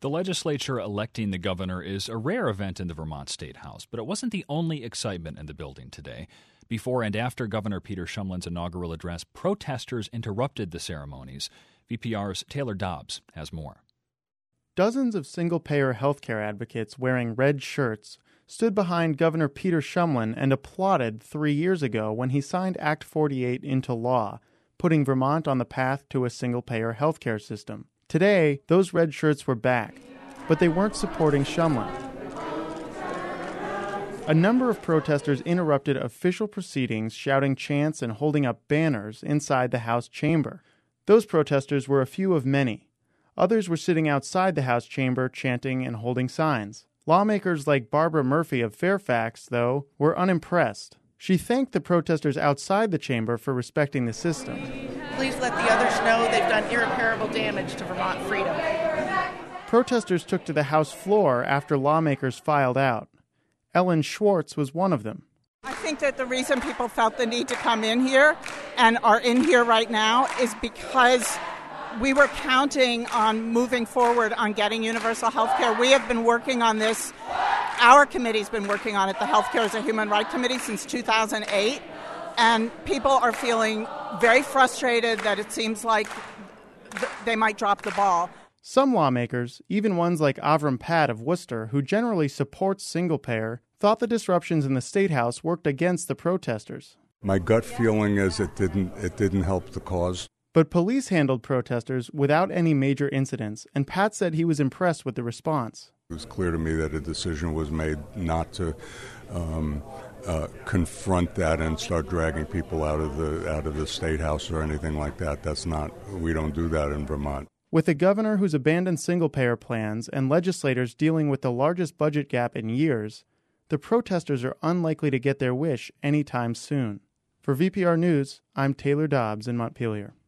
The legislature electing the governor is a rare event in the Vermont State House, but it wasn't the only excitement in the building today. Before and after Governor Peter Shumlin's inaugural address, protesters interrupted the ceremonies. VPR's Taylor Dobbs has more. Dozens of single-payer healthcare advocates wearing red shirts stood behind Governor Peter Shumlin and applauded 3 years ago when he signed Act 48 into law, putting Vermont on the path to a single-payer healthcare system. Today, those red shirts were back, but they weren't supporting Shumlin. A number of protesters interrupted official proceedings, shouting chants and holding up banners inside the House chamber. Those protesters were a few of many. Others were sitting outside the House chamber chanting and holding signs. Lawmakers like Barbara Murphy of Fairfax, though, were unimpressed. She thanked the protesters outside the chamber for respecting the system. Please let the others know they've done irreparable damage to Vermont freedom. Protesters took to the House floor after lawmakers filed out. Ellen Schwartz was one of them. I think that the reason people felt the need to come in here and are in here right now is because we were counting on moving forward on getting universal health care. We have been working on this. Our committee's been working on it, the Healthcare as a Human Right Committee, since 2008. And people are feeling very frustrated that it seems like they might drop the ball. Some lawmakers, even ones like Avram Pat of Worcester, who generally supports single-payer, thought the disruptions in the State House worked against the protesters. My gut feeling is it didn't help the cause. But police handled protesters without any major incidents, and Pat said he was impressed with the response. It was clear to me that a decision was made not to confront that and start dragging people out of the State House or anything like that. We don't do that in Vermont. With a governor who's abandoned single-payer plans and legislators dealing with the largest budget gap in years, the protesters are unlikely to get their wish anytime soon. For VPR News, I'm Taylor Dobbs in Montpelier.